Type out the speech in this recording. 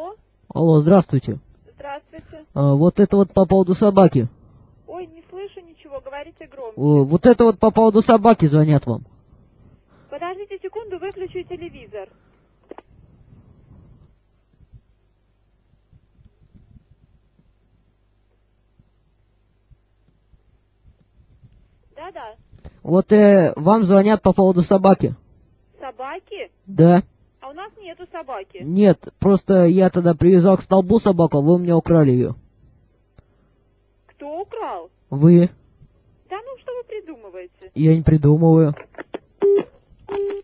Алло? Алло, здравствуйте. Здравствуйте. Вот это вот по поводу собаки. Ой, не слышу ничего, говорите громче. Вот это вот по поводу собаки звонят вам. Подождите секунду, выключу телевизор. Да-да. Вот вам звонят по поводу собаки. Собаки? Да. А у нас нету собаки. Нет, просто я тогда привязал к столбу собаку, а вы у меня украли ее. Кто украл? Вы. Да ну, что вы придумываете? Я не придумываю.